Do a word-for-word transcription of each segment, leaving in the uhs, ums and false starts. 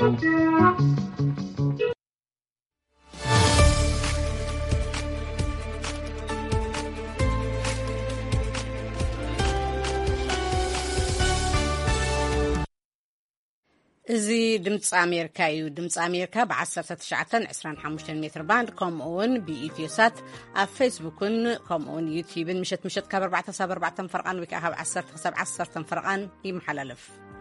እዚ ድምፂ ኣሜሪካ እዩ። ድምፂ ኣሜሪካ ብ19 25 ሜትር ባንድ ከምኡውን ብኢትዮሳት ኣብ ፌስቡክን ከምኡውን ዩቲብን ምሸት ምሸት ካብ ኣርባዕተ ክሳብ ኣርባዕተ ፈርቓን ወይ ከዓ ካብ ዓሰርተ ክሳብ ዓሰርተ ፈርቓን ይመሓላለፍ።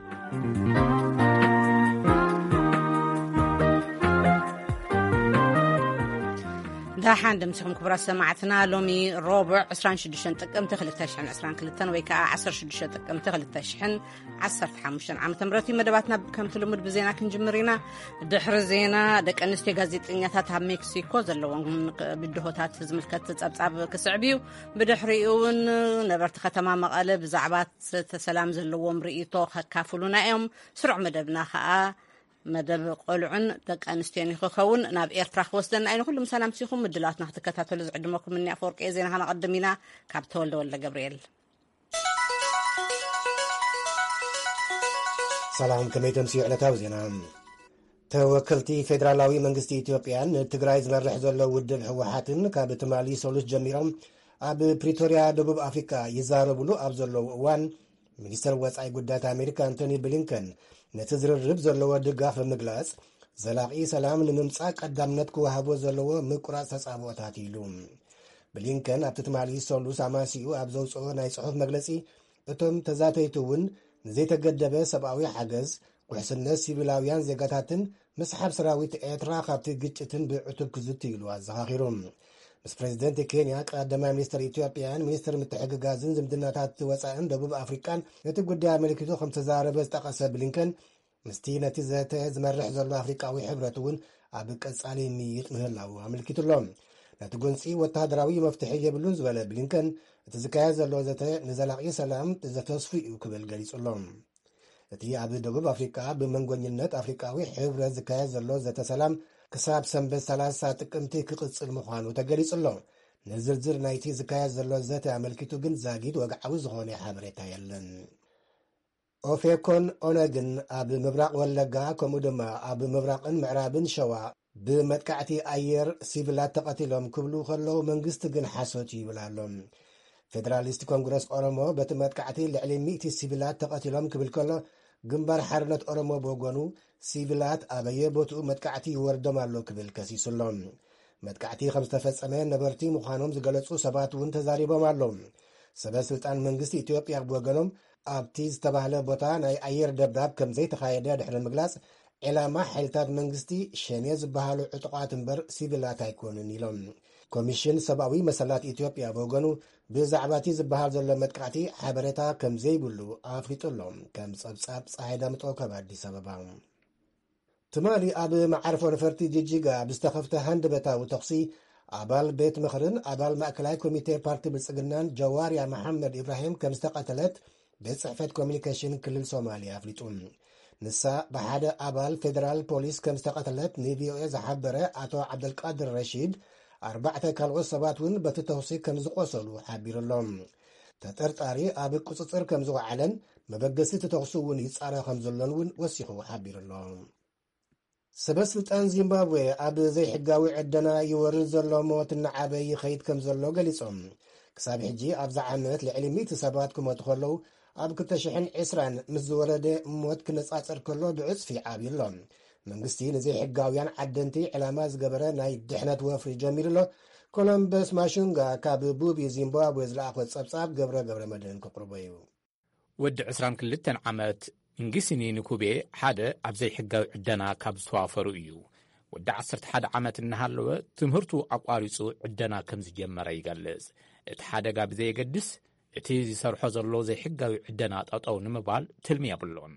ዳሓን ድምፅኩም ክብራት ሰማዕትና ሎሚ ሮብዕ عشرين وستة ጥቅምቲ ሁለት ሺህ عشرين واثنين ወይ ከዓ عشرة وستة ጥቅምቲ ሁለት ሺህ عشرة وخمسة ዓመተ ምህረት መደባትና ከምቲ ልሙድ ብዜና ክንጅምር ኢና። ድሕሪ ዜና ደቂ ኣንስትዮ ጋዜጠኛታት ኣብ ሜክሲኮ ዘለዎም ብድሆታት ዝምልከት ጸብጻብ ክስዕብዩ ብድሕሪኡ እውን ነበርቲ ከተማ መቐለ ብዛዕባ ተሰላም ዘለዎም ርእይቶ ከካፍሉና እዮም። ስሩዕ መደብና ከዓ መደብ ቆልዑን ደቂ ኣንስትዮን ይኽኸውን ናብ ኤርትራ ክወስደና ኣይኑ ኩሉም ሰላም ሲኹም ምድላትና ክትከታተሉ ዝዕድመኩም እኒ ኣፈወርቂ ዜና ከነቐድም ኢና ካብ ተወልደ ወልደ ገብርኤል። ሰላም ከመይ ተምስዩ ዕለታዊ ዜና። ተወከልቲ ፌደራላዊ መንግስቲ ኢትዮጵያን ትግራይ ዝመርሕ ዘሎ ውድብ ህወሓትን ካብ ትማሊ ሰሉስ ጀሚሮም ኣብ ፕሪቶሪያ ደቡብ ኣፍሪካ ይዛረብሉ ኣብ ዘለዉ እዋን ሚኒስትር ወጻኢ ጉዳያት ኣሜሪካ አንቶኒ ብሊንከን ነቲ ዝርርብ ዘለዎ ድጋፍ ብምግላጽ ዘላቒ ሰላም ንምምጻእ ቀዳምነት ክወሃቦ ዘለዎ ምቁራጽ ተጻብኦታት ኢሉ ብሊንከን ኣብቲ ትማሊ ሰሉስ ኣማሲኡ ኣብ ዘውፅኦ ናይ ጽሑፍ መግለጺ እቶም ተዛተይቱ እውን ንዘይተገደበ ሰብኣዊ ሓገዝ ውሕስነት ሲቪላውያን ዜጋታትን ምስሓብ ሰራዊት ኤርትራ ካብቲ ግጭትን ብዕቱብ ክዝትይሉ ኣዘኻኺሩ። ምስ ፕሬዚደንት ኬንያ ቀዳማይ ሚኒስትር ኢትዮጵያን ሚኒስትር ምትሕግጋዝን ዝምድናታት ወፃኢን ደቡብ ኣፍሪካን ነቲ ጉዳይ ኣመልኪቱ ከም ተዛረበ ዝጠቐሰ ብሊንከን ምስቲ ነቲ ዘተ ዝመርሕ ዘሎ ኣፍሪቃዊ ሕብረት እውን ኣብ ቀጻሊ ምይጥ ምህላው ኣመልኪቱሎም። ነቲ ጎንፂ ወተሃደራዊ መፍትሒ የብሉን ዝበለ ብሊንከን እቲ ዝካየድ ዘሎ ዘተ ንዘላቒ ሰላም ዘተስፉ እዩ ክብል ገሊጹሎም። እቲ ኣብ ደቡብ ኣፍሪካ ብመንጎኝነት ኣፍሪቃዊ ሕብረት ዝካየድ ዘሎ ዘተ ሰላም ክሳብ ሰንበት ሰላሳ ጥቅምቲ ክቕጽል ምዃኑ ተገሊጹሎ። ንዝርዝር ናይቲ ዝካየድ ዘሎ ዘተ ኣመልኪቱ ግን ዛጊድ ወግዓዊ ዝኾነ ሓበሬታ የለን። ኦፌኮን ኦነግን ኣብ ምብራቕ ወለጋ ከምኡ ድማ ኣብ ምብራቕን ምዕራብን ሸዋ ብመጥቃዕቲ ኣየር ሲቪላት ተቐቲሎም ክብሉ ከለዉ መንግስቲ ግን ሓሶት ይብል ኣሎ። ፌደራሊስት ኮንግረስ ኦሮሞ በቲ መጥቃዕቲ ልዕሊ ሚእቲ ሲቪላት ተቐቲሎም ክብል ከሎ ግንባር ሓርነት ኦሮሞ ብወገኑ ሲቪላት ኣበየ ቦትኡ መጥቃዕቲ ይወርዶም ኣሎ ክብል ከሲሱሎም። መጥቃዕቲ ከም ዝተፈጸመ ነበርቲ ምዃኖም ዝገለጹ ሰባት እውን ተዛሪቦም ኣለው። ሰበስልጣን መንግስቲ ኢትዮጵያ ብወገኖም ኣብቲ ዝተባህለ ቦታ ናይ ኣየር ደብዳብ ከም ዘይተኻየደ ድሕሪ ምግላጽ ዕላማ ሓይልታት መንግስቲ ሸኔ ዝበሃሉ ዕጡቓት እምበር ሲቪላት ኣይኮኑን ኢሎም። ኮሚሽን ሰብኣዊ መሰላት ኢትዮጵያ ብወገኑ ብዛዕባ እቲ ዝበሃል ዘሎ መጥቃዕቲ ሓበሬታ ከም ዘይብሉ ኣፍሊጡሎም። ከም ጸብጻብ ፀሓይ ዳምጦ ካብ ኣዲስ ኣበባ። ትማሊ ኣብ መዓርፎ ነፈርቲ ጅጅጋ ብዝተኸፍተ ሃንደበታዊ ተኽሲ ኣባል ቤት ምኽርን ኣባል ማእከላይ ኮሚቴ ፓርቲ ብልጽግናን ጀዋርያ መሐመድ ኢብራሂም ከም ዝተቐተለት ቤት ጽሕፈት ኮሚኒኬሽን ክልል ሶማልያ ኣፍሊጡ። ንሳ ብሓደ ኣባል ፌደራል ፖሊስ ከም ዝተቐተለት ንቪኦኤ ዝሓበረ ኣቶ ዓብደልቃድር ረሺድ ኣርባዕተ ካልኦት ሰባት እውን በቲ ተኽሲ ከም ዝቆሰሉ ሓቢሩሎም። ተጠርጣሪ ኣብ ቁፅፅር ከም ዝወዓለን መበገሲ ተተኽሱ እውን ይጻረ ከም ዘሎን እውን ወሲኹ ሓቢሩሎም። ሰበስልጣን ዚምባብዌ ኣብ ዘይሕጋዊ ዕደና ይወርድ ዘሎ ሞት እናዓበየ ይኸይድ ከም ዘሎ ገሊጾም። ክሳብ ሕጂ ኣብዛ ዓመት ልዕሊ ሚእቲ ሰባት ክሞቱ ከለዉ ኣብ ክልተ ሽሕ ዒስራን ምስ ዝወረደ ሞት ክነጻጸር ከሎ ብዕጽፊ ዓብዩሎም። መንግስቲ ንዘይሕጋውያን ዓደንቲ ዕላማ ዝገበረ ናይ ድሕነት ወፍሪ ጀሚሩ ኣሎ። ኮሎምበስ ማሹንጋ ካብ ቡቢ ዚምባብዌ ዝለኣኾ ጸብጻብ ገብረ ገብረ መድህን ከቕርቦ እዩ። ወዲ عشرين وكلتا ዓመት እንግሲኒ ንኩቤ ሓደ ኣብ ዘይሕጋዊ ዕደና ካብ ዝተዋፈሩ እዩ። ወዲ ዓሰርተ ሓደ ዓመት እናሃለወ ትምህርቱ ኣቋሪጹ ዕደና ከም ዝጀመረ ይገልጽ። እቲ ሓደጋ ብዘየገድስ እቲ ዝሰርሖ ዘሎ ዘይሕጋዊ ዕደና ጠጠው ንምባል ትልሚ የብሎን።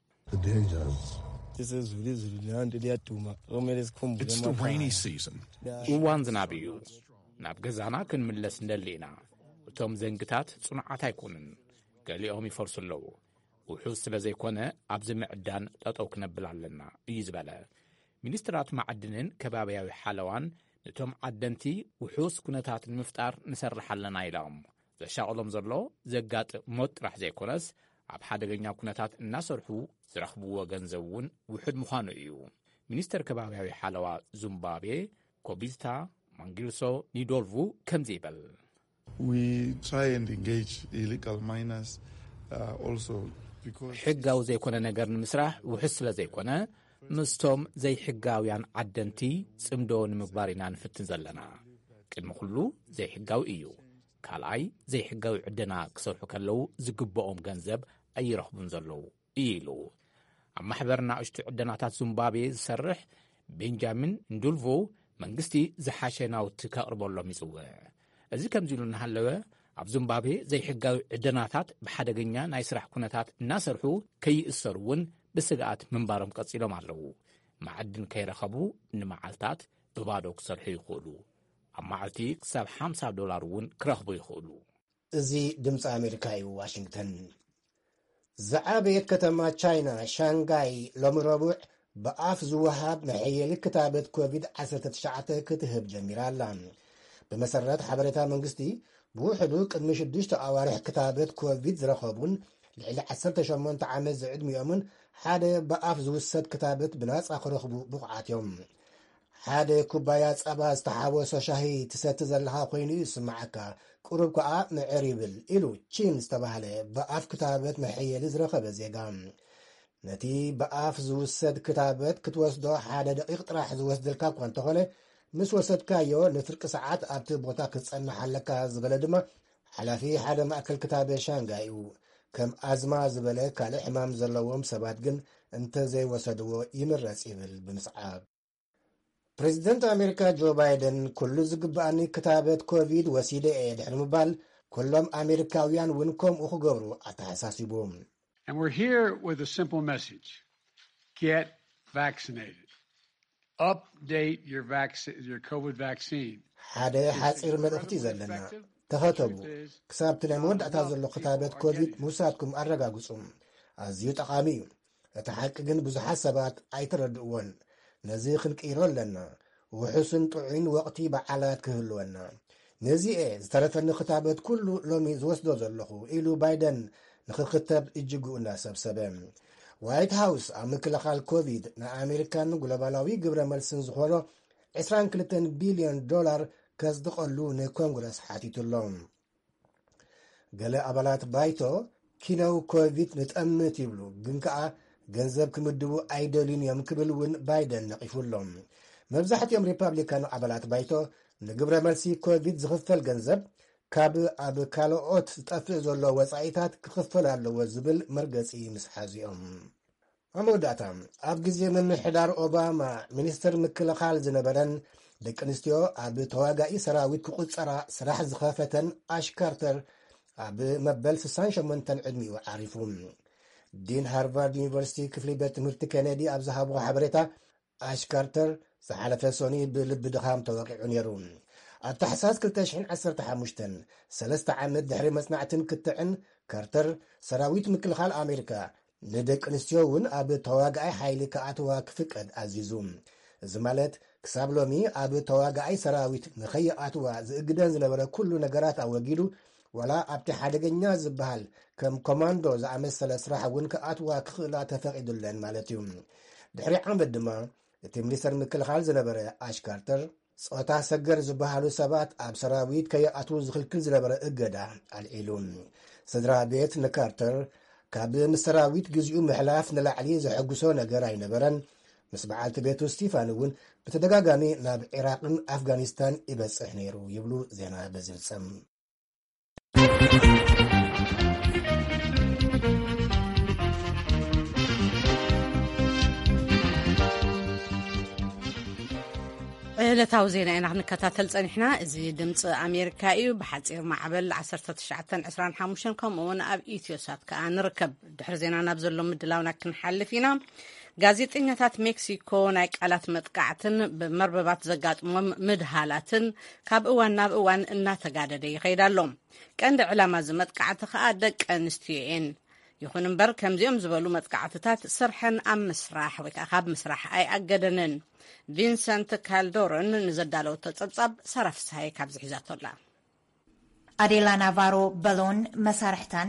እዋን ዝናብ እዩ። ናብ ገዛና ክንምለስ እንደሊና። እቶም ዘንግታት ጽኑዓት ኣይኮኑን። ገሊኦም ይፈርሱ ኣለዉ። ውሑስ ስለ ዘይኮነ ኣብዚ ምዕዳን ጠጠው ክነብል ኣለና እዩ ዝበለ። ሚኒስትራት ማዕድንን ከባብያዊ ሓለዋን ነቶም ዓደንቲ ውሑስ ኩነታት ንምፍጣር ንሰርሕ ኣለና ኢሎም። ዘሻቕሎም ዘሎ ዘጋጥም ሞት ጥራሕ ዘይኮነስ ኣብ ሓደገኛ ኩነታት እናሰርሑ ዝረኽብዎ ገንዘብ እውን ውሕድ ምዃኑ እዩ። ሚኒስተር ከባብያዊ ሓለዋ ዚምባብዌ ኮቢስታ ማንጊልሶ ኒዶልቭ ከምዚ ይበል። ሕጋዊ ዘይኮነ ነገር ንምስራሕ ውሕድ ስለ ዘይኮነ ምስቶም ዘይሕጋውያን ዓደንቲ ጽምዶ ንምግባር ኢና ንፍትን ዘለና። ቅድሚ ኩሉ ዘይሕጋዊ እዩ። ካልኣይ ዘይሕጋዊ ዕድና ክሰርሑ ከለዉ ዝግብኦም ገንዘብ ኣይረኽቡን ዘለዉ እዩ ኢሉ ኣብ ማሕበርና እሽቱ ዕድናታት ዚምባብዌ ዝሰርሕ ቤንጃሚን ንዱልቮ መንግስቲ ዝሓሸ ናውቲ ከቕርበሎም ይጽውዕ። እዚ ከምዚ ኢሉ እናሃለወ ኣብ ዚምባብዌ ዘይሕጋዊ ዕድናታት ብሓደገኛ ናይ ስራሕ ኩነታት እናሰርሑ ከይእሰሩ እውን ብስግኣት ምንባሮም ቀጺሎም ኣለዉ። ማዕድን ከይረኸቡ ንመዓልታት ብባዶ ክሰርሑ ይኽእሉ። ኣብ መዓልቲ ክሳብ ሓምሳ ዶላር እውን ክረኽቡ ይኽእሉ። እዚ ድምፂ ኣሜሪካ እዩ። ዋሽንግተን ዝዓበየት ከተማ ቻይና ሻንጋይ ሎሚ ረቡዕ ብኣፍ ዝወሃብ መሐየሊ ክታበት ኮቪድ ዓሰርተ ትሽዓተ ክትህብ ጀሚራ ኣላ። ብመሰረት ሓበሬታ መንግስቲ ብውሕዱ ቅድሚ ሽዱሽተ ኣዋርሕ ክታበት ኮቪድ ዝረኸቡን ልዕሊ ዓሰርተ ሸሞንተ ዓመት ዝዕድሚኦምን ሓደ ብኣፍ ዝውሰድ ክታበት ብናጻ ክረኽቡ ብቑዓት እዮም። ሓደ ኩባያ ጸባ ዝተሓወሶ ሻሂ ትሰቲ ዘለኻ ኮይኑ ይስማዓካ ቁሩብ ከዓ ምዕር ይብል ኢሉ ቺን ዝተባህለ ብኣፍ ክታበት መሐየሊ ዝረኸበ ዜጋ ነቲ ብኣፍ ዝውሰድ ክታበት ክትወስዶ ሓደ ደቂቕ ጥራሕ ዝወስድልካ እኳ እንተኾነ ምስ ወሰድካዮ ንፍርቂ ሰዓት ኣብቲ ቦታ ክትጸንሕ ኣለካ ዝበለ ድማ ሓላፊ ሓደ ማእከል ክታበት ሻንጋይ እዩ። ከም ኣዝማ ዝበለ ካልእ ሕማም ዘለዎም ሰባት ግን እንተዘይወሰድዎ ይምረጽ ይብል ብምስዓብ። ፕሬዚደንት ኣሜሪካ ጆ ባይደን ኩሉ ዝግባኣኒ ክታበት ኮቪድ ወሲደ እየ ድሕሪ ምባል ኩሎም ኣሜሪካውያን እውን ከምኡ ክገብሩ ኣተሓሳሲቦም። And we're here with a simple message. Get vaccinated. Update your vaccine, your COVID vaccine. ሓደ ሓፂር መልእኽቲ ዘለና ተኸተቡ ክሳብቲ ናይ መወዳእታ ዘሎ ክታበት ኮቪድ ምውሳድኩም ኣረጋግጹ። ኣዝዩ ጠቓሚ እዩ። እቲ ሓቂ ግን ብዙሓት ሰባት ኣይተረድእዎን። ነዚ ክንቅይሮ ኣለና። ውሑስን ጥዑይን ወቕቲ በዓላት ክህልወና። ነዚኤ ዝተረፈኒ ክታበት ኩሉ ሎሚ ዝወስዶ ዘለኹ ኢሉ ባይደን ንኽክተብ እጅጉ እናሰብሰበ። ዋይት ሃውስ ኣብ ምክልኻል ኮቪድ ንኣሜሪካን ግሎባላዊ ግብረ መልስን ዝኾኖ عشرين وثلاثين ቢልዮን ዶላር ከዝድቐሉ ንኮንግረስ ሓቲቱሎም። ገለ ኣባላት ባይቶ ኪነው ኮቪድ ንጠምት ይብሉ ግን ከዓ ገንዘብ ክምድቡ ኣይደልዩን እዮም ክብል እውን ባይደን ነቒፉሎም። መብዛሕትኦም ሪፐብሊካን ኣባላት ባይቶ ንግብረ መልሲ ኮቪድ ዝኽፈል ገንዘብ ካብ ኣብ ካልኦት ዝጠፍእ ዘሎ ወጻኢታት ክኽፈል ኣለዎ ዝብል መርገጺ ምስ ሓዚኦም። ኣብ መወዳእታ ኣብ ግዜ ምምሕዳር ኦባማ ሚኒስትር ምክልኻል ዝነበረን ደቂ ኣንስትዮ ኣብ ተዋጋኢ ሰራዊት ክቁፀራ ስራሕ ዝኸፈተን ኣሽ ካርተር ኣብ መበል ስሳን ሸሞንተ ዕድሚኡ ዓሪፉ። ዲን ሃርቫርድ ዩኒቨርሲቲ ክፍሊ ቤት ትምህርቲ ኬነዲ ኣብ ዝሃብዎ ሓበሬታ ኣሽ ካርተር ዝሓለፈ ሶኒ ብልቢ ድኻም ተወቂዑ ነይሩ። ኣብ ታሕሳስ ክልተ ሽሕን ዓሰርተ ሓሙሽተ ሰለስተ ዓመት ድሕሪ መጽናዕትን ክትዕን ካርተር ሰራዊት ምክልኻል ኣሜሪካ ንደቂ ኣንስትዮ እውን ኣብ ተዋጋኢ ሓይሊ ከኣትዋ ክፍቀድ ኣዚዙ። እዚ ማለት ክሳብ ሎሚ ኣብ ተዋጋኢ ሰራዊት ንኸይኣትዋ ዝእግደን ዝነበረ ኩሉ ነገራት ኣወጊዱ ወላ ኣብቲ ሓደገኛ ዝበሃል ከም ኮማንዶ ዝኣመሰለ ስራሕ እውን ከኣትዋ ክኽእላ ተፈቒዱለን ማለት እዩ። ድሕሪ ዓመት ድማ እቲ ሚኒስተር ምክልኻል ዝነበረ ኣሽ ካርተር ጾታ ሰገር ዝበሃሉ ሰባት ኣብ ሰራዊት ከይኣትዉ ዝኽልክል ዝነበረ እገዳ ኣልዒሉ። ስድራ ቤት ንካርተር ካብ ምስ ሰራዊት ግዜኡ ምሕላፍ ንላዕሊ ዘሐጉሶ ነገር ኣይነበረን። ምስ በዓልቲ ቤቱ ስቲፋን እውን ብተደጋጋሚ ናብ ኢራቅን ኣፍጋኒስታን ይበጽሕ ነይሩ ይብሉ ዜና በዝፍጸም። ዕለታዊ ዜና ኢና ክንከታተል ፀኒሕና። እዚ ድምፂ ኣሜሪካ እዩ። ብሓፂር ማዕበል ዓሰርተ ትሽዓተ ዒስራን ሓሙሽተ ከምኡውን ኣብ ኢትዮሳት ከዓ ንርከብ። ድሕሪ ዜና ናብ ዘሎ ምድላውና ክንሓልፍ ኢና። ጋዜጠኛታት ሜክሲኮ ናይ ቃላት መጥቃዕትን ብመርበባት ዘጋጥሞም ምድሃላትን ካብ እዋን ናብ እዋን እናተጋደደ ይኸይድ ኣሎ። ቀንዲ ዕላማ እዚ መጥቃዕቲ ከዓ ደቂ ኣንስትዮ እየን። ይኹን እምበር ከምዚኦም ዝበሉ መጥቃዕትታት ስርሐን ኣብ ምስራሕ ወይ ከዓ ካብ ምስራሕ ኣይኣገደንን። ቪንሰንት ካልዶሮን ንዘዳለወቶ ጸብጻብ ሰራፍሳይ ካብ ዝሒዛቶላ ኣዴላ ናቫሮ በሎን መሳርሕታን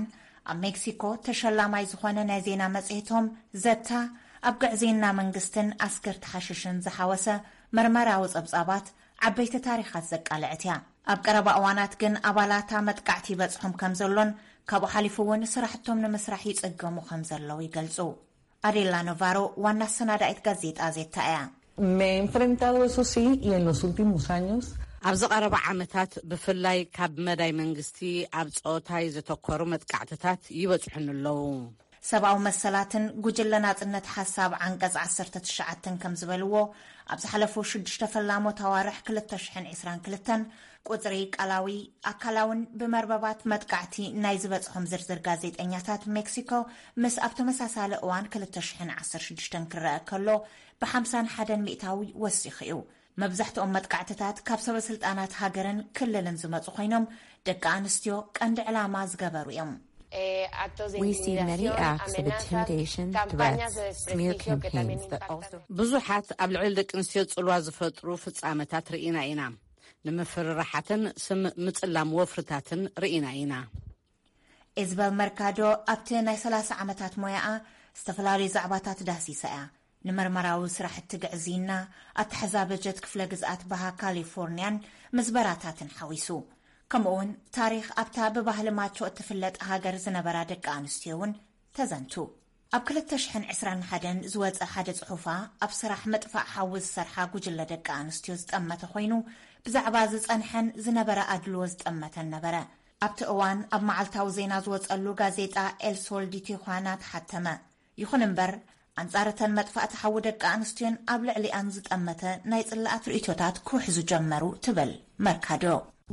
ኣብ ሜክሲኮ ተሸላማይ ዝኾነ ናይ ዜና መጽሔቶም ዘታ ኣብ ግዕዜና መንግስትን ኣስከርቲ ሓሽሽን ዝሓወሰ መርመራዊ ጸብጻባት ዓበይቲ ታሪኻት ዘቃልዕት እያ። ኣብ ቀረባ እዋናት ግን ኣባላታ መጥቃዕቲ ይበጽሖም ከም ዘሎን ካብኡ ሓሊፉ እውን ስራሕቶም ንምስራሕ ይጽገሙ ከም ዘለው ይገልጹ። አዴላ ኖቫሮ ዋና ሰናዳኢት ጋዜጣ ዜታ እያ። Me he enfrentado eso sí y en los últimos años ኣብ ዝቐረባ ዓመታት ብፍላይ ካብ መዳይ መንግስቲ ኣብ ጾታይ ዘተኮሩ መጥቃዕትታት ይበጽሑን ኣለዉ። ሰብኣዊ መሰላትን ጉጅለ ናጽነት ሓሳብ ዓንቀጽ ዓሰርተ ትሽዓተ ከም ዝበልዎ ኣብ ዝሓለፉ ሽዱሽተ ፈላሞት ኣዋርሕ ክልተ ሽሕን ዒስራን ክልተን ቁጽሪ ቃላዊ ኣካላውን ብመርበባት መጥቃዕቲ ናይ ዝበጽሖም ዝርዝር ጋዜጠኛታት ሜክሲኮ ምስ ኣብ ተመሳሳለ እዋን ክልተ ሽሕን ዓሰርተ ሽዱሽተ ክርአ ከሎ ብሓምሳን ሓደን ሚእታዊ ወሲኹ እዩ። መብዛሕትኦም መጥቃዕትታት ካብ ሰበስልጣናት ሃገርን ክልልን ዝመጹ ኮይኖም ደቂ ኣንስትዮ ቀንዲ ዕላማ ዝገበሩ እዮም። We see many acts of intimidation, threats, smear campaigns that also... ብዙሓት ኣብ ልዕሊ ደቂ ኣንስትዮ ጽልዋ ዝፈጥሩ ፍጻመታት ርኢና ኢና። ንምፍርራሓትን ስም ምጽላም ወፍርታትን ርኢና ኢና። ኢዝበል መርካዶ ኣብቲ ናይ ሰላሳ ዓመታት ሞያኣ ዝተፈላለዩ ዛዕባታት ዳሲሳ እያ። ንመርመራዊ ስራሕቲ ግዕዚና ኣተሓዛ በጀት ክፍለ ግዝኣት ባሃ ካሊፎርኒያን ምዝበራታትን ሓዊሱ ከምኡውን ታሪክ ኣብታ ብባህሊ ማቾ እትፍለጥ ሃገር ዝነበራ ደቂ ኣንስትዮ እውን ተዘንቱ። ኣብ ክልተ ሽሕን ዒስራን ሓደን ዝወፀ ሓደ ጽሑፋ ኣብ ስራሕ መጥፋእ ሓውዝ ሰርሓ ጉጅለ ደቂ ኣንስትዮ ዝጠመተ ኮይኑ ብዛዕባ ዝጸንሐን ዝነበረ ኣድልዎ ዝጠመተን ነበረ። ኣብቲ እዋን ኣብ መዓልታዊ ዜና ዝወጸሉ ጋዜጣ ኤል ሶል ዲ ቲjuana ተሓተመ። ይኹን እምበር አንጻረተን መጥፋእቲ ሓዊ ደቂ ኣንስትዮን ኣብ ልዕሊአን ዝጠመተ ናይ ጽላኣት ርእይቶታት ክውሕዙ ጀመሩ ትብል መርካዶ።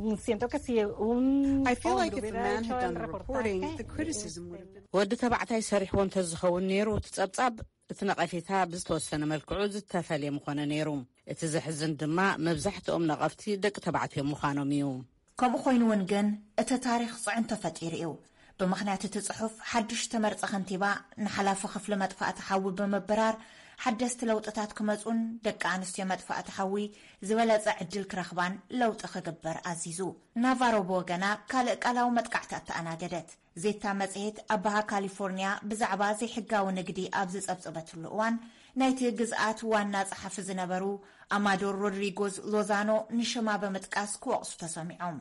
I feel like if a man had done the reporting, the criticism would have been... ወዲ ተባዕታይ ሰሪሕዎ እንተዝኸውን ነይሩ ትጸብጻብ እቲ ነቐፌታ ብዝተወሰነ መልክዑ ዝተፈልየ ምኾነ ነይሩ። እቲ ዝሕዝን ድማ መብዛሕትኦም ነቐፍቲ ደቂ ተባዕትዮ ምዃኖም እዩ። ከምኡ ኮይኑ እውን ግን እቲ ታሪክ ጽዕንቶ ፈጢሩ እዩ። ብምኽንያት እቲ ጽሑፍ ሓድሽ ተመርጸ ኸንቲባ ንሓላፊ ክፍሊ መጥፋእቲ ሓዊ ብምብራር ሓደስቲ ለውጥታት ክመጹን ደቂ ኣንስትዮ መጥፋእቲ ሓዊ ዝበለጸ ዕድል ክረኽባን ለውጢ ክግበር ኣዚዙ። ናቫሮ ብወገና ካልእ ቃላዊ መጥቃዕታት ተኣናገደት። ዜታ መጽሔት ኣብ ባሃ ካሊፎርኒያ ብዛዕባ ዘይሕጋዊ ንግዲ ኣብ ዝጸብጽበትሉ እዋን ናይቲ ግዝኣት ዋና ጸሓፊ ዝነበሩ አማዶር ሮድሪጎዝ ሎዛኖ ንሽማ በመጥቃስ ክወቕሱ ተሰሚዖም።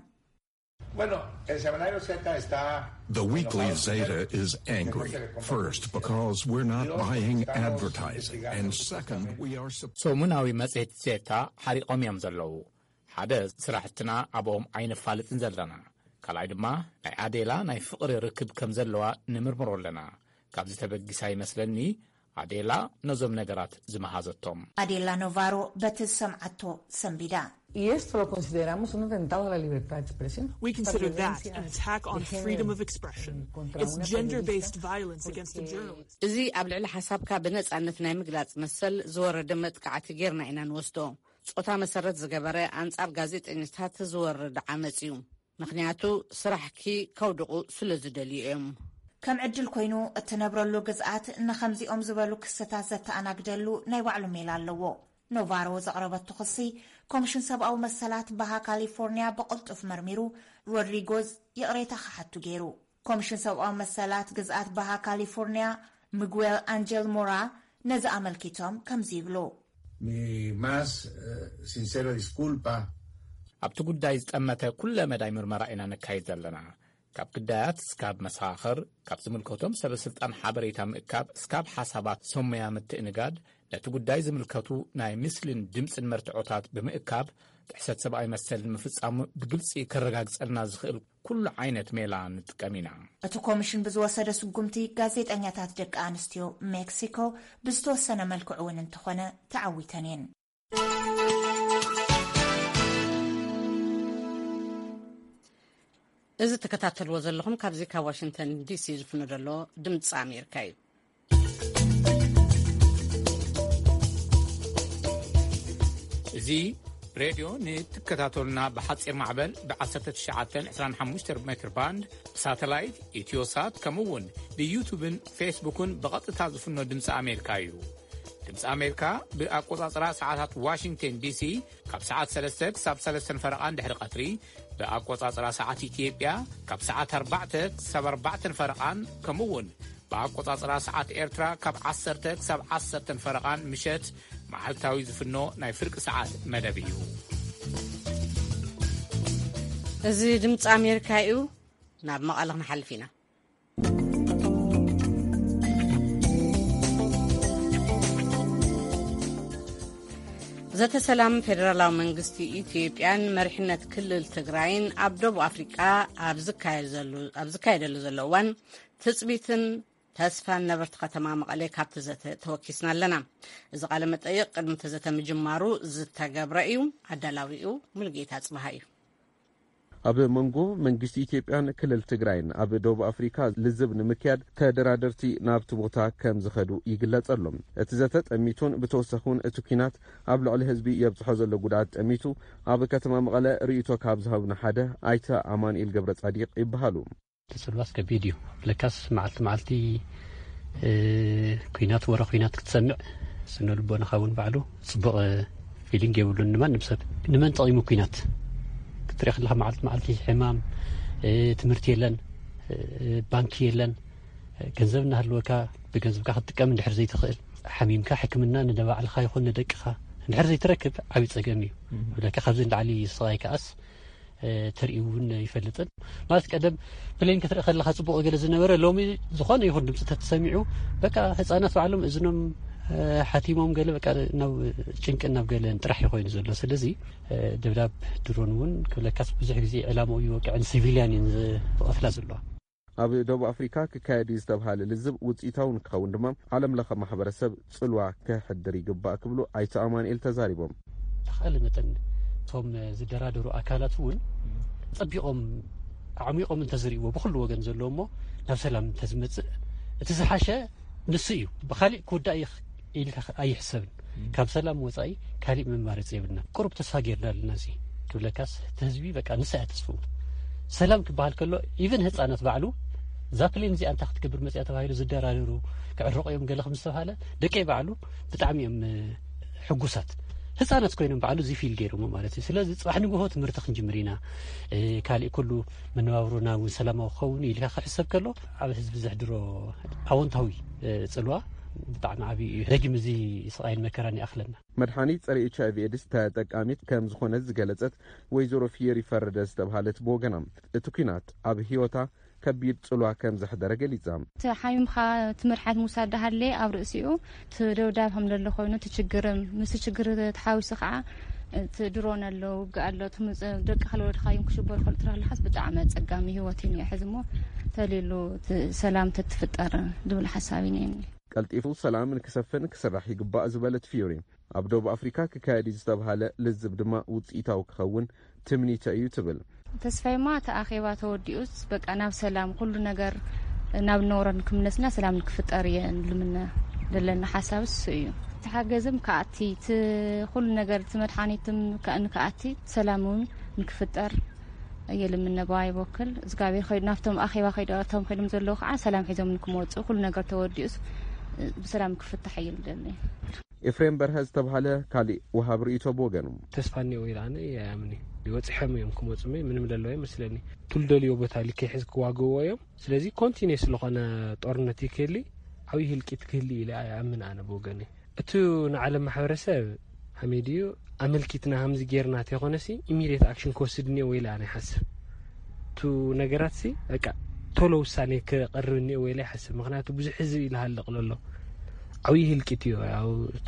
The weekly Zeta is angry. First, because we're not buying advertising. And second, we are... ሰሙናዊ መጽሔት ዜታ ሓሪቖም እዮም ዘለዉ። ሓደ ስራሕትና ኣብኦም ኣይንፋልጥን ዘለና። ካልኣይ ድማ ናይ ኣዴላ ናይ ፍቕሪ ርክብ ከም ዘለዋ ንምርምሮ ኣለና። ካብዚ ተበጊሳ ይመስለኒ ኣዴላ ነዞም ነገራት ዝመሃዘቶም። አዴላ ኖቫሮ በቲ ሰምዓቶ ሰንቢዳ Y esto lo consideramos un atentado a la libertad de expresión. We consider that an attack on freedom of expression. It's gender-based violence against a journalist. እዚ ኣብ ልዕሊ ሓሳብካ ብነጻነት ናይ ምግላጽ መሰል ዝወረደ መጥቃዕቲ ጌርና ኢና ንወስዶ። ጾታ መሰረት ዝገበረ አንጻር ጋዜጠኛታት ዝወረደ ዓመጽ እዩ። ምክንያቱ ስራሕኪ ከውድቑ ስለ ዝደልዩ እዮም። ከም ዕድል ኮይኑ እትነብረሉ ግዝኣት ንኸምዚኦም ዝበሉ ክስታት ዘተኣናግደሉ ናይ ባዕሉ ሜላ ኣለዎ። ኖቫሮ ዘቕረበቱ ክሲ ኮሚሽን ሰብኣዊ መሰላት ባሃ ካሊፎርኒያ በቕልጡፍ መርሚሩ ሮድሪጎዝ ይቕሬታ ክሓቱ ገይሩ። ኮሚሽን ሰብኣዊ መሰላት ግዝኣት ባሃ ካሊፎርኒያ ሚጉዌል አንጀል ሞራ ነዚ ኣመልኪቶም ከምዚ ይብሉ። ኣብቲ ጉዳይ ዝጠመተ ኩለ መዳይ ምርመራ ኢና ነካይድ ዘለና። ካብ ግዳያት እስካብ መሳኽር ካብ ዝምልከቶም ሰበስልጣን ሓበሬታ ምእካብ እስካብ ሓሳባት ሰሙያ ምትእንጋድ ነቲ ጉዳይ ዝምልከቱ ናይ ምስልን ድምፅን መርትዖታት ብምእካብ ጥሕሰት ሰብኣዊ መሰል ምፍጻሙ ብግልፂ ከረጋግጸልና ዝኽእል ኩሉ ዓይነት ሜላ ንጥቀም ኢና። እቲ ኮሚሽን ብዝወሰደ ስጉምቲ ጋዜጠኛታት ደቂ ኣንስትዮ ሜክሲኮ ብዝተወሰነ መልክዑ እውን እንተኾነ ተዓዊተን እየን። እዚ ተከታተልዎ ዘለኹም ካብዚ ካብ ዋሽንግተን ዲሲ ዝፍኖ ዘሎ ድምፂ ኣሜሪካ እዩ። እዚ ሬድዮ ንትከታተሉና ብሓፂር ማዕበል ብ19 25 ሜትር ባንድ ብሳተላይት ኢትዮሳት ከምኡውን ብዩቱብን ፌስቡክን ብቐጥታ ዝፍኖ ድምፂ ኣሜሪካ እዩ። ድምፂ ኣሜሪካ ብኣቆጻጽራ ሰዓታት ዋሽንግተን ዲሲ ካብ ሰዓት ሰለስተ ክሳብ ሰለስተ ፈረቓን ድሕሪ ቀትሪ ብኣቆጻጽራ ሰዓት ኢትዮጵያ ካብ ሰዓት ኣርባዕተ ክሳብ ኣርባዕተ ፈረቓን ከምኡውን ብኣቆጻጽራ ሰዓት ኤርትራ ካብ ዓሰርተ ክሳብ ዓሰርተ ፈረቓን ምሸት መዓልታዊ ዝፍኖ ናይ ፍርቂ ሰዓት መደብ እዩ። እዚ ድምፂ ኣሜሪካ እዩ። ናብ መቐለ ክንሓልፍ ኢና። ዘተ ሰላም ፌደራላዊ መንግስቲ ኢትዮጵያን መሪሕነት ክልል ትግራይን ኣብ ደቡብ ኣፍሪቃ ኣብ ዝካየደሉ ዘሎ እዋን ትፅቢትን ተስፋን ነበርቲ ከተማ መቐለ ካብቲ ዘተ ተወኪስና ኣለና። እዚ ቃለ መጠይቕ ቅድሚ ተዘተ ምጅማሩ ዝተገብረ እዩ። ኣዳላዊኡ ሙሉጌታ ጽባሃ እዩ። ኣብ መንጎ መንግስቲ ኢትዮጵያን ክልል ትግራይን ኣብ ደቡብ ኣፍሪካ ልዝብ ንምክያድ ተደራደርቲ ናብቲ ቦታ ከም ዝኸዱ ይግለጸሎም። እቲ ዘተ ጠሚቱን ብተወሰኹን እቲ ኩናት ኣብ ልዕሊ ህዝቢ የብፅሖ ዘሎ ጉድኣት ጠሚቱ ኣብ ከተማ መቐለ ርእይቶ ካብ ዝሃብና ሓደ ኣይተ ኣማንኤል ገብረ ጻዲቅ ይበሃሉ። ተስልባስ ከቢድ እዩ። ለካስ መዓልቲ መዓልቲ ኩናት ወረ ኩናት ክትሰምዕ ስነልቦና ኸውን ባዕሉ ጽቡቕ ፊሊንግ የብሉን ንማን ንብሰብ ንመን ጠቂሙ ኩናት ክትሪኽ ለኻ መዓልቲ መዓልቲ ሕማም ትምህርቲ የለን ባንኪ የለን ገንዘብ እናሃለወካ ብገንዘብካ ክትጥቀም እንድሕር ዘይትኽእል ሓሚምካ ሕክምና ንባዕልኻ ይኹን ንደቅኻ እንድሕር ዘይትረክብ ዓብዪ ፀገም እዩ። ብለካ ካብዚ ንላዕሊ ስቃይ ከኣስ ተርእውን ይፈልጥን ማለት ቀደም ፕሌን ክትርኢ ከለኻ ጽቡቕ ገለ ዝነበረ ሎሚ ዝኾነ ይኹን ድምፅታት ተሰሚዑ በቃ ህፃናት ባዕሎም እዝኖም ሓቲሞም ገለ በቃ ናብ ጭንቅን ናብ ገለ ጥራሕ ይኮይኑ ዘሎ። ስለዚ ደብዳብ ድሮን እውን ክብለካስ ብዙሕ ግዜ ዕላማው ይወቅዕን ሲቪልያን ዝቐትላ ዘለዋ ኣብ ደቡብ ኣፍሪካ ክካየድ ዝተባሃለ ልዝብ ውፅኢታውን ክኸውን ድማ ዓለም ለኸ ማሕበረሰብ ጽልዋ ክሕድር ይግባእ ክብሉ ኣይተ ኣማንኤል ተዛሪቦም ተኽእል መጠን እቶም ዝደራደሩ ኣካላት እውን ፀቢቖም ዓሚቖም እንተዝርእዎ ብኩሉ ወገን ዘለዎ እሞ ናብ ሰላም እንተዝመፅእ እቲ ዝሓሸ ንሱ እዩ። ብካሊእ ክውዳእ ኢልካ ኣይሕሰብን። ካብ ሰላም ወፃኢ ካሊእ መማረፂ የብልና። ቁሩብ ተስፋ ጌርና ኣለና እዚ ክብለካስ እቲ ህዝቢ በቃ ንሳ እያ ተስፍኡ ሰላም ክበሃል ከሎ ኢቨን ህፃናት ባዕሉ እዛ ፕሌን እዚኣ እንታ ክትገብር መፅያ ተባሂሉ ዝደራደሩ ክዕርቆ እዮም ገለ ከም ዝተባሃለ ደቀይ ባዕሉ ብጣዕሚ እዮም ሕጉሳት ህፃናት ኮይኖም ባዕሉ እዚ ፊል ገይሮሞ ማለት እዩ። ስለዚ ፅባሕ ንግሆ ትምህርቲ ክንጅምር ኢና ካሊእ ኩሉ መነባብሮና እውን ሰላማዊ ክኸውን ኢልካ ክሕሰብ ከሎ ኣብ ህዝቢ ዘሕድሮ ኣወንታዊ ፅልዋ ብጣዕሚ ዓብዪ እዩ። ረጊም እዚ ስቃይን መከራን ይኣኽለና። መድሓኒት ፀረ ኤች ኣይ ቪ ኤድስ ተጠቃሚት ከም ዝኾነት ዝገለጸት ወይዘሮ ፊየሪ ፈረደ ዝተባሃለት ብወገና እቲ ኩናት ኣብ ሂወታ ከቢድ ጽልዋ ከም ዘሕደረ ገሊጻ ተሓሚምካ ትምርሓት ሙሳድ ዳሃለ ኣብ ርእሲኡ ትደውዳብ ከም ዘሎ ኮይኑ ትችግር ምስ ችግር ተሓዊሱ ከዓ ትድሮን ኣለው ጋኣሎ ትምጽ ደቂ ካልወድካዮም ክሽበር ከልትራለሓስ ብጣዕሚ ፀጋሚ ህይወትን እዩ ሕዝሞ ተሊሉ ሰላም ተትፍጠር ድብል ሓሳብ እዩ። ቀልጢፉ ሰላምን ክሰፍን ክስራሕ ይግባእ ዝበለት ፊዮሪ ኣብ ደቡብ ኣፍሪካ ክካየድ ዝተባሃለ ልዝብ ድማ ውፅኢታዊ ክኸውን ትምኒተ እዩ ትብል። ተስፋይማ ተኣኺባ ተወዲኡስ በቃ ናብ ሰላም ኩሉ ነገር ናብ ነውረን ክምነስና ሰላም ንክፍጠር እየ ንልምነ ዘለና ሓሳብ እሱ እዩ። ተሓገዝም ከኣቲ ኩሉ ነገር ትመድሓኒትም ከኣቲ ሰላም እውን ንክፍጠር እየልምነ ባይ ቦክል ዝጋቢር ኸይዱ ናፍቶም ኣኺባ ኸይዶቶም ኸይዶም ዘለዉ ከዓ ሰላም ሒዞም ንክመፁ ኩሉ ነገር ተወዲኡስ ብሰላም ክፍታሕ እየልደለ ኤፍሬም በርሀ ዝተባሃለ ካሊእ ወሃብ ርእይቶ ብወገኑ ተስፋ እኒኦ ኢላነ ያምኒ ይወፅሖም እዮም ክመፁ ምንም ዘለዎ ይመስለኒ ትልደልዮ ቦታ ልከይሕዝ ክዋግብዎ እዮም። ስለዚ ኮንቲኒየስ ዝኾነ ጦርነት ይክህሊ ዓብዪ ህልቂት ክህሊ ኢለ ኣምን ኣነ ብወገኒ እቲ ንዓለም ማሕበረሰብ ሃመይ ድዩ ኣመልኪትና ከምዚ ጌርና ተይኮነሲ ኢሚድየት ኣክሽን ክወስድ እኒኦ ወይ ኢለ ኣነ ይሓስብ እቱ ነገራት ሲ በቃ ቶሎ ውሳኔ ክቐርብ እኒኦ ወይ ኢለ ይሓስብ። ምክንያቱ ብዙሕ ህዝቢ ኢልሃለቕ ዘሎ ዓብዪ ህልቂት እዩ። ያው እቱ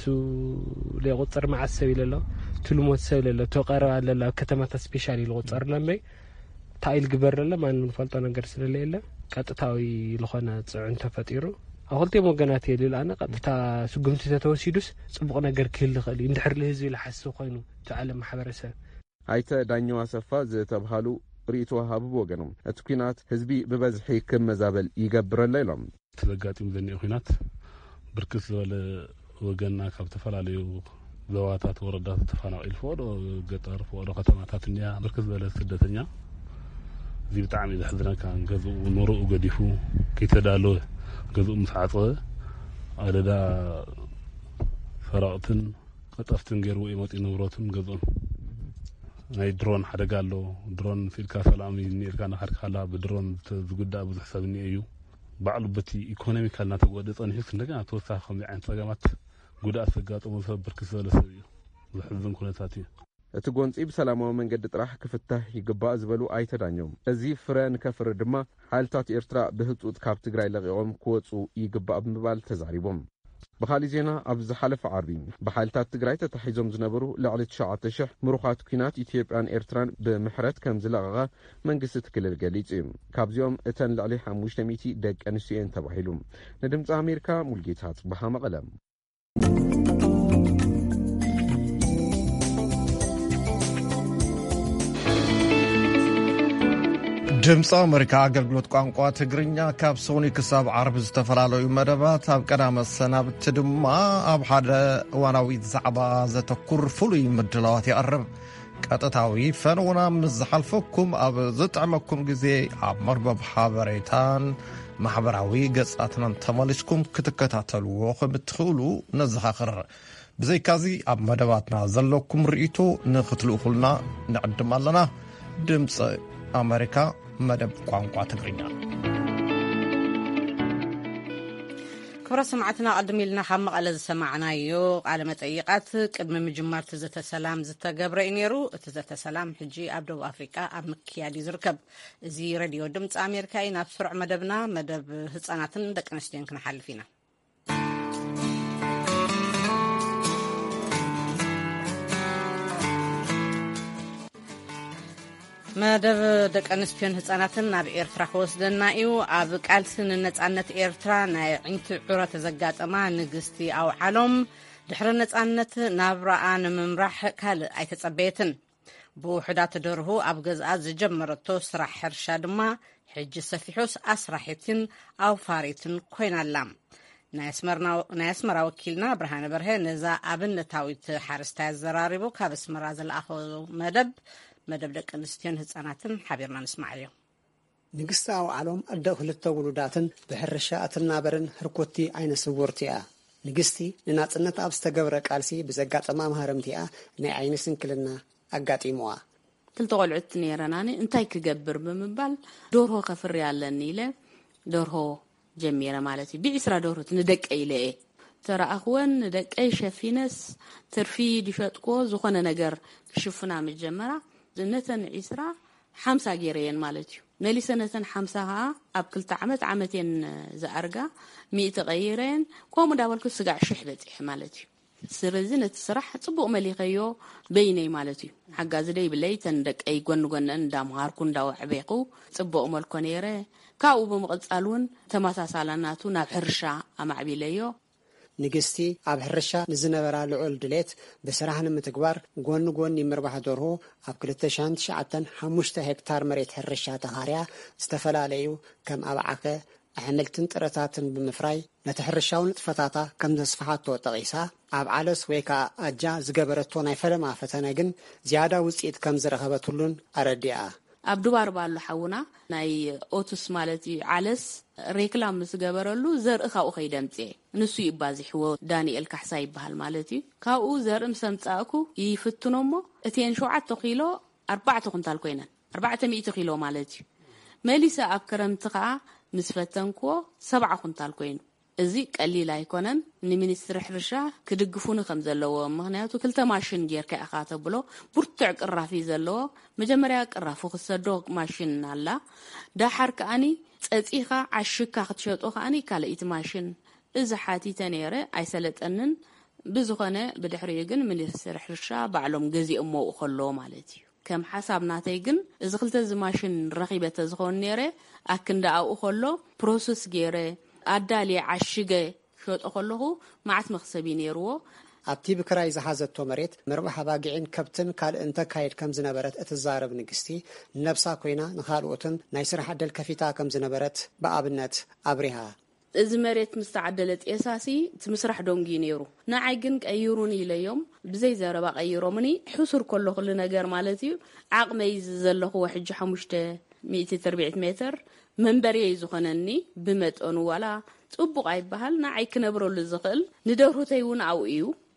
ለይቁፅር መዓት ሰብ ኢለ ኣሎ እቱ ልሞት ሰብ ኢለ ኣሎ እቶ ቀረባ ኣለሎ ኣብ ከተማታት ስፔሻሊ ልቁፀር ለመይ እንታይ ልግበር ኣሎ ማንም ንፈልጦ ነገር ስለለ የለ ቀጥታዊ ዝኾነ ፅዑን ተፈጢሩ ኣብ ክልቲኦም ወገናት የልል ኣነ ቀጥታ ስጉምቲ ተተወሲዱስ ፅቡቕ ነገር ክህሊ ክእል እዩ እንድሕር ህዝቢ ዝሓስብ ኮይኑ እቲ ዓለም ማሕበረሰብ ኣይተ ዳኛዋ ሰፋ ዝተባሃሉ ርእይቶ ወሃቢ ብወገኖም እቲ ኩናት ህዝቢ ብበዝሒ ክመዛበል ይገብረሎ ኢሎም ተዘጋጢሙ ዘኒኦ ኩናት ብርክት ዝበለ ወገንና ካብ ተፈላለዩ ዞባታት ወረዳታት ተፈናቂሉ ፍቅዶ ገጠር ፍቅዶ ከተማታት እኒያ ብርክት ዝበለ ስደተኛ እዚ ብጣዕሚ ዘሕዝነካ ገዝኡ ኑሩኡ ገዲፉ ከይተዳለወ ገዝኡ ምስ ዓፀወ ኣደዳ ፈራቅትን ቀጠፍትን ገይሩ ይመጥ ንብረቱን ገዝኦም ናይ ድሮን ሓደጋ ኣሎ ድሮን ፊልካ ሰላም ይኒርካ ናኸርካላ ብድሮን ዝጉዳእ ብዙሕ ሰብ እዩ ባዕሉ በቲ ኢኮኖሚካል ናተጎደ ጸኒሕስ እንደገና ተወሳኺ ከምዚ ዓይነት ፀገማት ጉዳት ዘጋጥሞ ሰብ ብርክት ዝበለ ሰብ እዩ ዝሕዝን ኩነታት እዩ እቲ ጎንፂ ብሰላማዊ መንገዲ ጥራሕ ክፍታሕ ይግባእ ዝበሉ ኣይተዳኞም እዚ ፍረ ንከፍር ድማ ሓይልታት ኤርትራ ብህፁፅ ካብ ትግራይ ለቂቖም ክወፁ ይግባእ ብምባል ተዛሪቦም بخالي زينا أبز حلف عربي بحالتات تجري تتحيزهم زنبرو لعلة شعة تشح مروحات كينات إثيوبيان إيرتران بمحرات كم زلاغا من قصة كل الجليتهم كابزيوم اتن لعلي حموش تميتي دق أنسيين تبعيلهم ندمت أمريكا ملقيتات بحام قلم ድምፂ ኣሜሪካ ኣገልግሎት ቋንቋ ትግርኛ ካብ ሶኒ ክሳብ ዓርቢ ዝተፈላለዩ መደባት ኣብ ቀዳመት ሰናብቲ ድማ ኣብ ሓደ እዋናዊ ዛዕባ ዘተኩር ፍሉይ ምድላዋት ይቐርብ ቀጥታዊ ፈንውና ምስ ዝሓልፈኩም ኣብ ዝጥዕመኩም ግዜ ኣብ መርበብ ሓበሬታን ማሕበራዊ ገጻትናን ተመሊስኩም ክትከታተልዎ ከም እትኽእሉ ነዘኻኽር ብዘይካዚ ኣብ መደባትና ዘለኩም ርእይቶ ንኽትልእኹልና ንዕድም ኣለና ድምፂ ኣሜሪካ መደብ ቋንቋ ትግርኛ ክብረ ሰማዕትና ቀድም ኢልና ካብ መቐለ ዝሰማዕናዮ ቃለ መጠይቃት ቅድሚ ምጅማር ትዘተ ሰላም ዝተገብረ እዩ ነይሩ እቲ ዘተ ሰላም ሕጂ ኣብ ደቡብ ኣፍሪቃ ኣብ ምክያድ ዝርከብ እዚ ሬድዮ ድምፂ ኣሜሪካ እዩ ናብ ስሩዕ መደብና መደብ ህፃናትን ደቂ ኣንስትዮን ክንሓልፍ ኢና መደብ ደቂ ኣንስትዮን ህፃናትን ናብ ኤርትራ ክወስደና እዩ ኣብ ቃልሲ ንነፃነት ኤርትራ ናይ ዒንቲ ዑረ ተዘጋጠማ ንግስቲ ኣውዓሎም ድሕሪ ነፃነት ናብራኣ ንምምራሕ ካልእ ኣይተፀበየትን ብውሕዳት ደርሁ ኣብ ገዝኣ ዝጀመረቶ ስራሕ ሕርሻ ድማ ሕጂ ሰፊሑስ ኣስራሒትን ኣውፋሪትን ኮይናላ ናይ ኣስመራ ወኪልና ብርሃነ በርሀ ነዛ ኣብነታዊት ሓረስታይ ኣዘራሪቡ ካብ ኣስመራ ዝለኣኸ መደብ መደብ ደቂ ኣንስትዮን ህፃናትን ሓቢርና ንስማዕ እዮም ንግስቲ ኣውዓሎም ኣደ ክልተ ውሉዳትን ብሕርሻ እትናበርን ህርኮቲ ዓይነ ስውርቲ እያ ንግስቲ ንናፅነት ኣብ ዝተገብረ ቃልሲ ብዘጋጠማ ማህረምቲ እያ ናይ ዓይነ ስንክልና ኣጋጢሙዋ ክልተ ቆልዑት ነይረናኒ እንታይ ክገብር ብምባል ደርሆ ከፍሪ ኣለኒ ኢለ ደርሆ ጀሚረ ማለት እዩ ብዒስራ ደርሆት ንደቀ ኢለ እየ ተረኣኽወን ንደቀይ ሸፊነስ ትርፊ ድሸጥኮ ዝኾነ ነገር ክሽፍና መጀመራ ዝነተን ዒስራ ሓምሳ ገይረየን ማለት እዩ መሊሰነተን ሓምሳ ኸዓ ኣብ ክልተ ዓመት ዓመቴን ዝኣርጋ ሚእቲ ቀይረየን ከምኡ ዳበልኩ ስጋዕ ሽሕ በፂሕ ማለት እዩ ስለዚ ነቲ ስራሕ ፅቡቕ መሊኸዮ በይነይ ማለት እዩ ሓጋዚ ደይ ብለይ ተን ደቀይ ጎን ጎነን እንዳምሃርኩ እንዳወዕበይኹ ፅቡቕ መልኮ ነይረ ካብኡ ብምቕፃል እውን ተመሳሳላናቱ ናብ ሕርሻ ኣማዕቢለዮ ንግስቲ ኣብ ሕርሻ ንዝነበራ ልዑል ድሌት ብስራሕ ንምትግባር ጎን ጎን ይምርባሕ ደርሆ ኣብ ክልተ ሺህ ትሽዓተ ሓሙሽተ ሄክታር መሬት ሕርሻ ተኻርያ ዝተፈላለዩ ከም ኣብዓኸ ኣሕምልትን ጥረታትን ብምፍራይ ነቲ ሕርሻዊ ንጥፈታታ ከም ዘስፋሓቶ ጠቒሳ ኣብ ዓለስ ወይ ከዓ ኣጃ ዝገበረቶ ናይ ፈለማ ፈተነ ግን ዝያዳ ውፅኢት ከም ዝረኸበትሉን ኣረዲኣ ኣብ ዱባር ባሉ ሓውና ናይ ኦቱስ ማለት እዩ ዓለስ ሬክላም ምስ ገበረሉ ዘርኢ ካብኡ ከይደምፅ ንሱ ይባዝሕዎ ዳንኤል ካሕሳ ይበሃል ማለት እዩ ካብኡ ዘርኢ ምሰምፃእኩ ይፍትኖሞ እቴን ሸውዓተ ኪሎ ኣርባዕተ ኩንታል ኮይነን ኣርባዕተ ሚእቲ ኪሎ ማለት እዩ መሊሳ ኣብ ክረምቲ ከዓ ምስ ፈተንክዎ ሰብዓ ኩንታል ኮይኑ እዚ ቀሊል ኣይኮነን ንሚኒስትሪ ሕርሻ ክድግፉን ከም ዘለዎ ምክንያቱ ክልተ ማሽን ጌርካ ኢኻ ተብሎ ብርቱዕ ቅራፊ ዘለዎ መጀመርያ ቅራፉ ክሰዶ ማሽን ኣላ ዳሓር ከኣኒ ፀፂኻ ዓሽካ ክትሸጦ ከኣኒ ካልእቲ ማሽን እዚ ሓቲተ ነይረ ኣይሰለጠንን ብዝኾነ ብድሕሪኡ ግን ሚኒስትሪ ሕርሻ ባዕሎም ገዚኦም ሞኡ ከሎ ማለት እዩ ከም ሓሳብ ናተይ ግን እዚ ክልተ ዚ ማሽን ረኺበተ ዝኸውን ነይረ ኣክንዳኣኡ ከሎ ፕሮሰስ ገይረ ኣዳሊ ዓሽገ ሸጦ ከለኹ ማዓት መክሰቢ ነይርዎ ኣብቲ ብክራይ ዝሓዘቶ መሬት ምርባሕ ኣባጊዕን ከብትን ካልእ እንተካየድ ከም ዝነበረት እትዛረብ ንግስቲ ነብሳ ኮይና ንኻልኦትን ናይ ስራሕ ዕድል ከፊታ ከም ዝነበረት ብኣብነት ኣብሪሃ እዚ መሬት ምስተዓደለ ጤሳሲ ትምስራሕ ዶንጊ ነይሩ ንዓይ ግን ቀይሩን ኢለዮም ብዘይ ዘረባ ቀይሮምኒ ሕሱር ከሎ ኩሉ ነገር ማለት እዩ ዓቕመይ ዘለኹ ሕጂ ሓሙሽተ ሚእቲ ተርቢዒት ሜትር መንበሪ ዝኾነኒ ብመጠኑ ዋላ ጽቡቕ ኣይበሃል ንዓይ ክነብረሉ ዝኽእል ንደርሆተይ እውን ኣው እዩ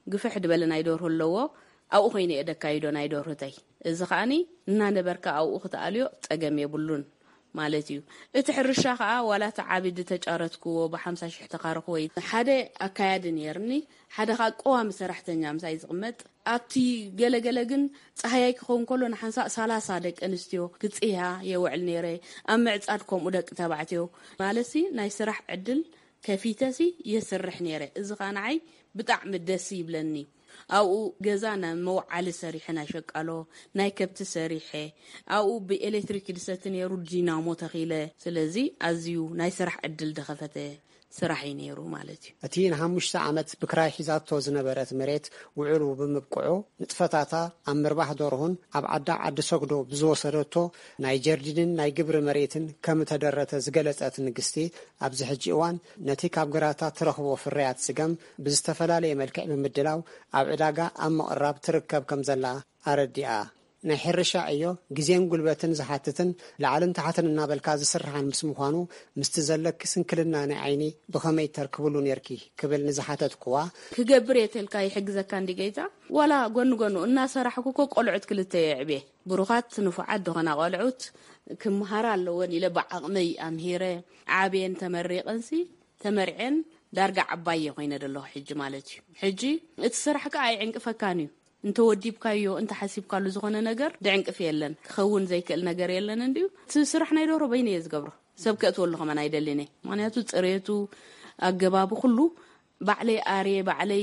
ግፍሕ ድበለ ናይ ደርሆ ኣለዎ ኣብኡ ኮይነ እደካይዶ ናይ ደርሆታይ እዚ ኸኣኒ እናነበርካ ኣብኡ ክትኣልዮ ፀገም የብሉን ማለት እዩ እቲ ሕርሻ ከዓ ዋላ ተዓቢድ ተጫረትክዎ ብ50 ሺህ ተኻርኹ ወይ ሓደ ኣካያድ ነርኒ ሓደ ኻ ቆዋም ሰራሕተኛ ምሳይ ዝቕመጥ ኣብቲ ገለገለ ግን ፀሃያይ ክኸውን ከሎ ንሓንሳ ሰላሳ ደቂ ኣንስትዮ ክፅያ የውዕል ነይረ ኣብ ምዕፃድ ከምኡ ደቂ ተባዕትዮ ማለሲ ናይ ስራሕ ዕድል ከፊተሲ የስርሕ ነይረ እዚ ኸናዓይ ብጣዕሚ ደስ ይብለኒ ኣብኡ ገዛና መውዓሊ ሰሪሕና ሸቃሎ ናይ ከብቲ ሰሪሐ ኣብኡ ብኤሌክትሪክ ድሰት ነይሩ ዲናሞ ተኺለ ስለዚ ኣዝዩ ናይ ስራሕ ዕድል ደኸፈተ ስራሕ ነይሩ ማለት እዩ እቲ ንሓሙሽተ ዓመት ብክራይ ሒዛቶ ዝነበረት መሬት ውዕሉ ብምብቅዑ ንጥፈታታ ኣብ ምርባሕ ደርሁን ኣብ ዓዳ ዓዲ ሰግዶ ብዝወሰደቶ ናይ ጀርዲንን ናይ ግብሪ መሬትን ከም ተደረተ ዝገለጸት ንግስቲ ኣብዚ ሕጂ እዋን ነቲ ካብ ግራታ ትረኽቦ ፍርያት ስገም ብዝተፈላለየ መልክዕ ብምድላው ኣብ ዕዳጋ ኣብ ምቕራብ ትርከብ ከም ዘላ ኣረዲኣ ናይ ሕርሻ እዮ ግዜን ጉልበትን ዝሓትትን ላዕልን ታሕትን እናበልካ ዝስርሓን ምስ ምዃኑ ምስቲ ዘለክ ስንክልና ናይ ዓይኒ ብኸመይ ተርክብሉ ነርኪ ክብል ንዝሓተት ኩዋ ክገብር የተልካ ይሕግዘካ እንዲገይታ ዋላ ጎኑ ጎኑ እናሰራሕኩ ኮ ቆልዑት ክልተ የዕብየ ብሩኻት ንፉዓት ደኾና ቆልዑት ክምሃራ ኣለወን ኢለ ብዓቕመይ ኣምሂረ ዓብየን ተመሪቐንሲ ተመርዐን ዳርጋ ዓባየ ኮይነ ደለኹ ሕጂ ማለት እዩ ሕጂ እቲ ስራሕካ ኣይዕንቅፈካን እዩ እንተ ወዲብካዮ እንተ ሓሲብካሉ ዝኾነ ነገር ድዕንቅፍ የለን ክኸውን ዘይክእል ነገር የለን እንዲዩ ስራሕ ናይ ደርሆ በይነ ዝገብሮ ሰብ ከእትወሉ ከመን ኣይደሊነ ምክንያቱ ፅሬቱ ኣገባቡ ኩሉ ባዕለይ ኣርየ ባዕለይ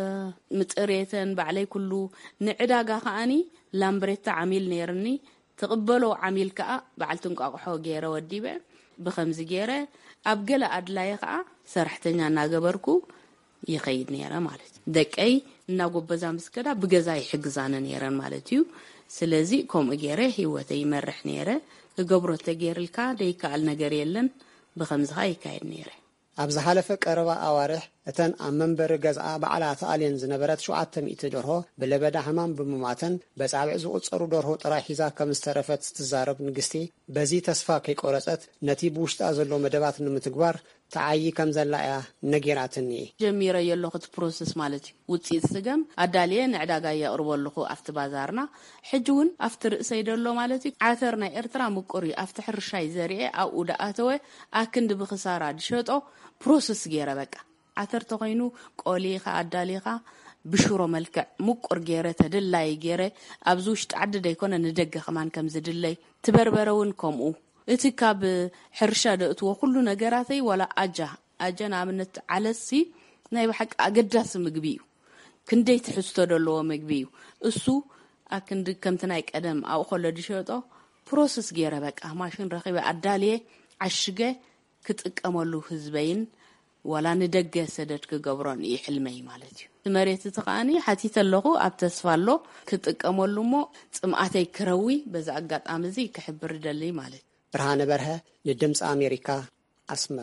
ምፅሬተን ባዕለይ ኩሉ ንዕዳጋ ከኣኒ ላምብሬታ ዓሚል ነይርኒ ተቕበሎ ዓሚል ከዓ ባዕልቲ እንቋቑሖ ገይረ ወዲበ ብኸምዚ ገይረ ኣብ ገለ ኣድላየ ከዓ ሰራሕተኛ እናገበርኩ ይኸይድ ነይረ ማለት ደቀይ እናጎበዛ ምስከዳ ብገዛ ይሕግዛነ ነይረን ማለት እዩ ስለዚ ከምኡ ገይረ ህይወተይ ይመርሕ ነይረ ክገብሮ ተገይርልካ ደይከኣል ነገር የለን ብኸምዝኻ ይካየድ ነይረ ኣብ ዝሓለፈ ቀረባ ኣዋርሕ እተን ኣብ መንበሪ ገዝኣ በዓላት ኣልየን ዝነበረት ሸውዓተ ሚእቲ ደርሆ ብለበዳ ሕማም ብምማተን በጻብዕ ዝቁፀሩ ደርሆ ጥራይ ሒዛ ከም ዝተረፈት ትዛረብ ንግስቲ በዚ ተስፋ ከይቆረፀት ነቲ ብውሽጣ ዘሎ መደባት ንምትግባር ተዓይ ከም ዘላ እያ ነጊራትኒ ጀሚረ የለኹት ፕሮሰስ ማለት እዩ ውፅኢት ስገም ኣዳልየ ንዕዳጋ የቕርቦ ኣለኹ ኣብቲ ባዛርና ሕጂ እውን ኣብቲ ርእሰይ ደሎ ማለት እዩ ዓተር ናይ ኤርትራ ምቁር እዩ ኣብቲ ሕርሻይ ዘርኤ ኣብኡ ደኣተወ ኣክንዲ ብክሳራ ድሸጦ ፕሮሰስ ገይረ በቃ ዓተር ተኾይኑ ቆሊኻ ኣዳሊኻ ብሽሮ መልክዕ ምቁር ገይረ ተድላይ ገይረ ኣብዚ ውሽጢ ዓዲ ደይኮነ ንደገ ኸማን ከም ዝድለይ ትበርበረውን ከምኡ እቲ ካብ ሕርሻ ደእትዎ ኩሉ ነገራተይ ወላ ኣጃ ኣጃ ንኣብነት ዓለሲ ናይ ብሓቂ ኣገዳሲ ምግቢ እዩ ክንደይ ትሕዝቶ ዘለዎ ምግቢ እዩ እሱ ኣክንዲ ከምቲ ናይ ቀደም ኣብኡ ከሎ ድሸጦ ፕሮሰስ ገይረ በቃ ማሽን ረኺበ ኣዳልየ ዓሽገ ክጥቀመሉ ህዝበይን ወላ ንደገ ሰደድ ክገብሮን ይሕልመይ ማለት እዩ መሬት ተኻኒ ሓቲት ኣለኹ ኣብ ተስፋ ኣሎ ክጥቀመሉ ሞ ጽምኣተይ ክረዊ በዛ ኣጋጣሚ እዚ ክሕብር ደሊ ማለት ብርሃነ በርሀ ንድምፂ ኣሜሪካ ኣስመራ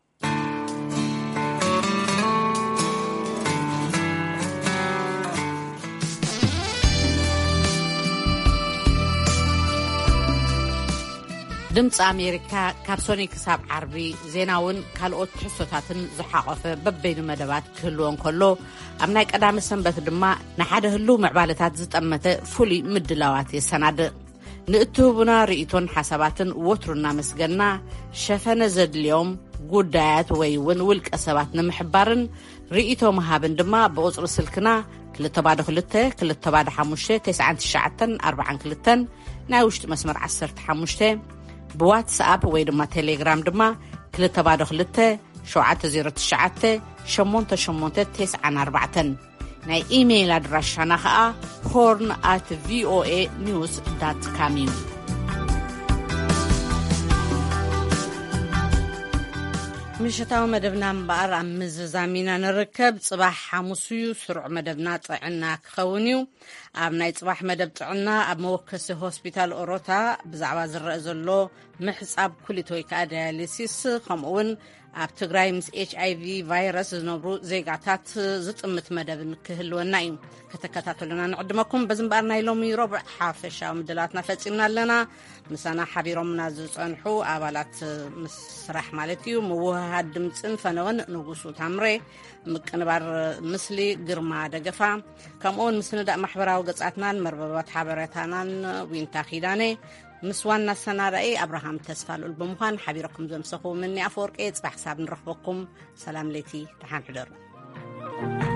ድምፂ ኣሜሪካ ካብ ሶኒ ክሳብ ዓርቢ ዜናውን ካልኦት ትሕሶታትን ዝሓቆፈ በበይኑ መደባት ክህልዎን ከሎ ኣብ ናይ ቀዳሚ ሰንበት ድማ ንሓደ ህሉ ምዕባለታት ዝጠመተ ፍሉይ ምድላዋት የሰናድእ ንእትህቡና ርእቶን ሓሳባትን ወትሩና መስገና ሸፈነ ዘድልዮም ጉዳያት ወይ እውን ውልቀ ሰባት ንምሕባርን ርእቶ መሃብን ድማ ብቁፅሪ ስልክና ክልተ ባዶ ክልተ ክልተ ባዶ ሓሙሽተ ትስዓን ትሽዓተን ኣርባዓን ክልተን ናይ ውሽጢ መስመር ዓሰርተ ሓሙሽተ ብዋትስኣፕ ወይ ድማ ቴሌግራም ድማ ክልተ ባዶ ክልተ ሸውዓተ ዜሮ ትሽዓተ ሸሞንተ ሸሞንተ ትስዓን ኣርባዕተን ናይ ኢሜይል ኣድራሻና ከዓ ሆርን ኣት ቪኦኤ ኒውስ ዳት ካም እዩ ምሽታዊ መደብና እምበኣር ኣብ ምዝዛሚና ንርከብ ጽባሕ ሓሙስ እዩ ስሩዕ መደብና ጥዕና ክኸውን እዩ ኣብ ናይ ጽባሕ መደብ ጥዕና ኣብ መወከሲ ሆስፒታል ኦሮታ ብዛዕባ ዝረአ ዘሎ ምሕጻብ ኩሊት ወይ ከዓ ዳያሊሲስ ከምኡውን ኣብ ትግራይ ምስ ኤች ኣይ ቪ ቫይረስ ዝነብሩ ዜጋታት ዝጥምት መደብ ክህልወና እዩ ከተከታተሉና ንዕድመኩም በዝምባር ናይ ሎሚ ረቡዕ ሓፈሻዊ ምድላትና ፈጺምና ኣለና ምሳና ሓቢሮምና ዝጸንሑ ኣባላት ምስራሕ ማለት እዩ ምውሃድ ድምፅን ፈነወን ንጉሱ ታምሬ ምቅንባር ምስሊ ግርማ ደገፋ ከምኡውን ምስንዳእ ማሕበራዊ ገጻትናን መርበባት ሓበሬታናን ዊንታ ኺዳኔ ምስ ዋና ሰናዳኢ ኣብርሃም ተስፋልኡል ብምዃን ሓቢረኩም ዘምሰኹ ምኒ ኣፈወርቂ ጽባሕ ሳብ ንረኽበኩም ሰላም ለይቲ ደሓን ሕደሩ